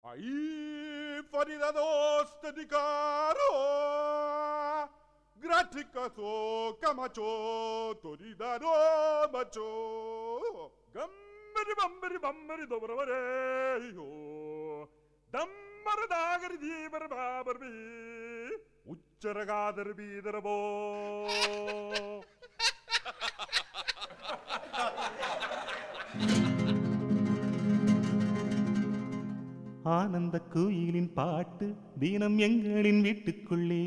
Ahí faridados de caro, graticaso camacho, toridaro macho, gambari bambari dobravareyo, dammardagari dibarbabarbi, uccaragadar bidarabo. ஆனந்த கோயிலின் பாட்டு தினம் எங்களின் வீட்டுக்குள்ளே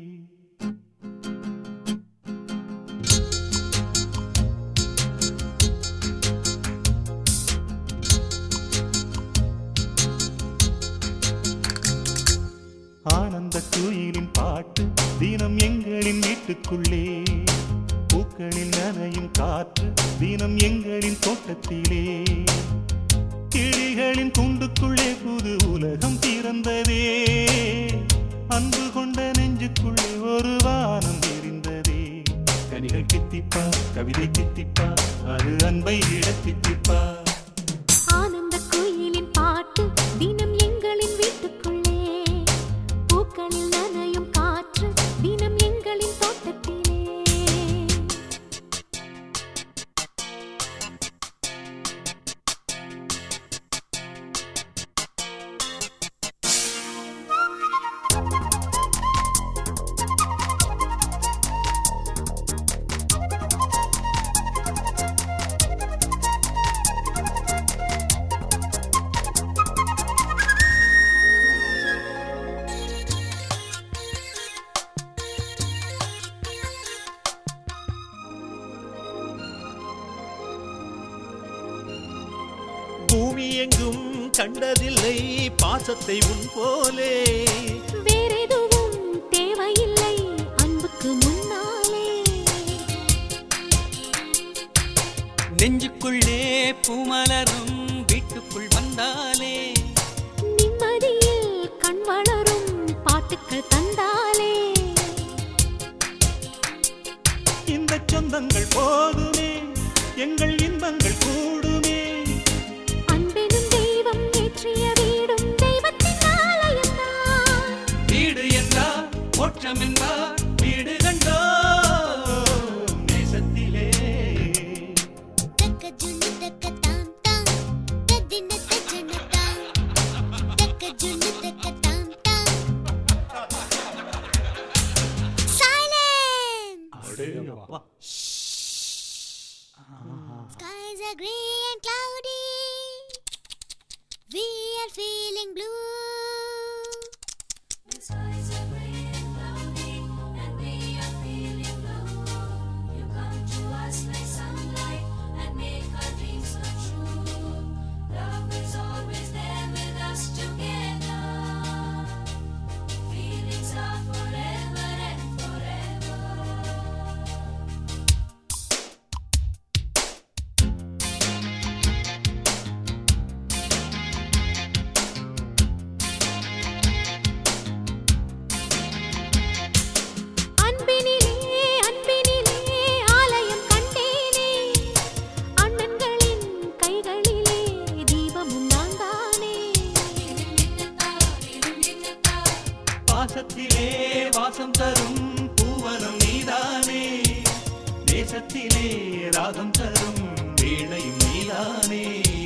ஆனந்த கோயிலின் பாட்டு தினம் எங்களின் வீட்டுக்குள்ளே பூக்களில் நனையும் காற்று தினம் எங்களின் தோட்டத்திலே கிளிகளின் கூண்டுக்குள்ளே புது உலகம் பிறந்ததே அன்பு கொண்ட நெஞ்சுக்குள்ளே ஒரு வானம் தெரிந்ததே கனிகள் கித்திப்பா கவிதை கித்திப்பா அது அன்பை விட கித்திப்பா ஆனந்த கோயிலின் பாட்டு தினம் எங்களின் வீட்டுக்குள்ளே பூக்களில் நனையும் காற்று தினம் எங்களின் தோட்டத்திலே பூமி எங்கும் கண்டதில்லை பாசத்தை உன் போலே வேறெதுவும் தேவையில்லை அன்புக்கு முன்னாலே நெஞ்சுக்குள்ளே பூமலரும் வீட்டுக்குள் வந்தாலே நிம்மதியில் கண் வளரும் பாட்டுக்கள் தந்தாலே இந்த சொந்தங்கள் போதுமே எங்கள் இன்பங்கள் கூடுமே அன்பெனும் தெய்வம் ஏற்றிய வீடும் தெய்வத்தின் ஆலயம்தான் வீடு என்றால் மோட்சம் என்பார் வீடு கண்டோ நேசத்திலே தக்க ஜுன்னு தக்க தாம் தாம் தத்தின தச்சன தாம் தக்க ஜுன்னு தக்க தாம் தாம் silence skies are gray and cloudy we are feeling blue The skies are gray and cloudy, and we are feeling blue. You come to us like sunlight and make our dreams come true. Love is always there with us together. Feelings are forever and forever. அன்பினிலே ஆலயம் கண்டேனே அண்ணன்களின் கைகளிலே தீபமும் நான் தானே பாசத்திலே வாசம் தரும் பூவனம் நீதானே தேசத்திலே ராகம் தரும் வீணையும் நீதானே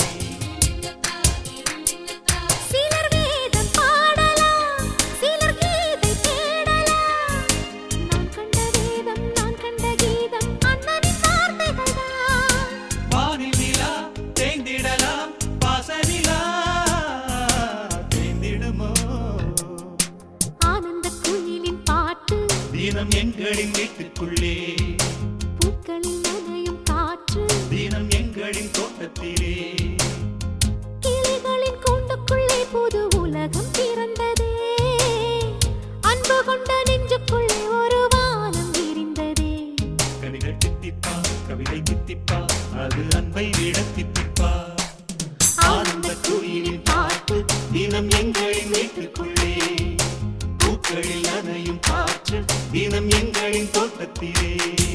சிலர் வேதம் பாடலாம் சிலர் கீதை தேடலாம் நான் கண்ட வேதம் நான் கண்ட கீதம் அண்ணனின் வார்த்தைகள் தான் வானில் நிலா தேய்ந்திடலாம் பாசனிலா தேய்ந்திடுமோ ஆனந்த குயிலின் பாட்டு தினம் எங்களின் வீட்டுக்குள்ளே பூக்களில் நனையும் காற்று தினம் எங்களின் தோட்டத்திலே கிளிகளின் கூண்டுக்குள்ளே புது உலகம் பிறந்ததே அன்பு கொண்ட நெஞ்சுக்குள்ளே ஒரு வானம் விரிந்ததே கனிகள் கித்திப்பா கவிதை கித்திப்பா அது அன்பை விட கித்திப்பா ஆனந்த கோயிலின் பாட்டு தினம் எங்களின் வீட்டுக்குள்ளே பூக்களில் நனையும் காற்று தினம் எங்களின் தோட்டத்திலே